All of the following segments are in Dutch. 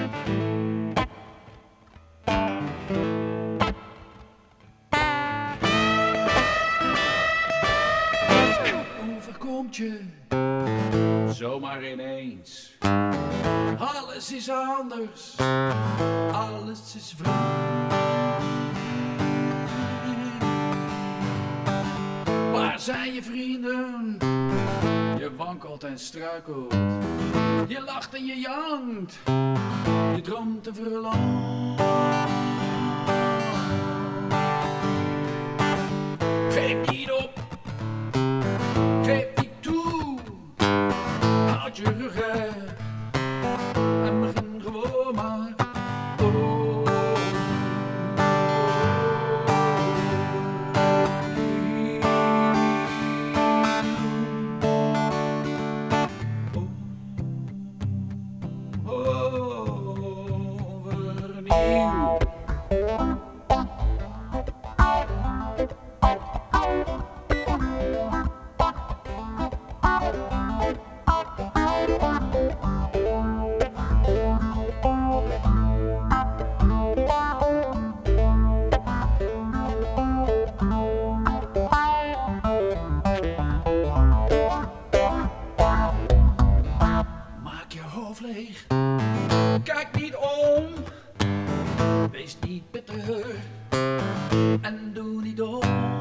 Overkomt je zomaar ineens. Alles is anders, alles is vreemd. Waar zijn je vrienden? Je wankelt en struikelt. Je lacht en je jankt. Je droomt te verlang. Geef niet op. Geef niet toe. Houd je rug recht. En begin gewoon maar. Overnieuw. Maak je hoofd leeg, kijk niet om, wees niet bitter en doe niet dom.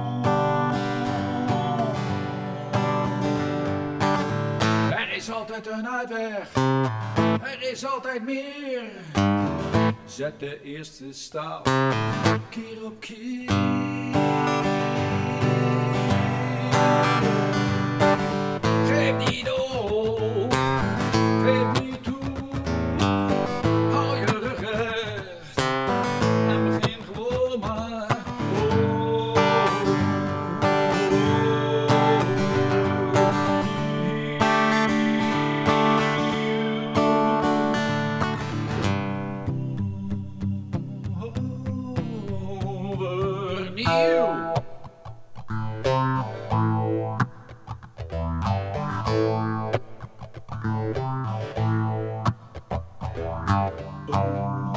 Er is altijd een uitweg, er is altijd meer. Zet de eerste stap, keer op keer. Geef niet op, geef niet toe. Hou je rug recht en begin gewoon maar. Overnieuw.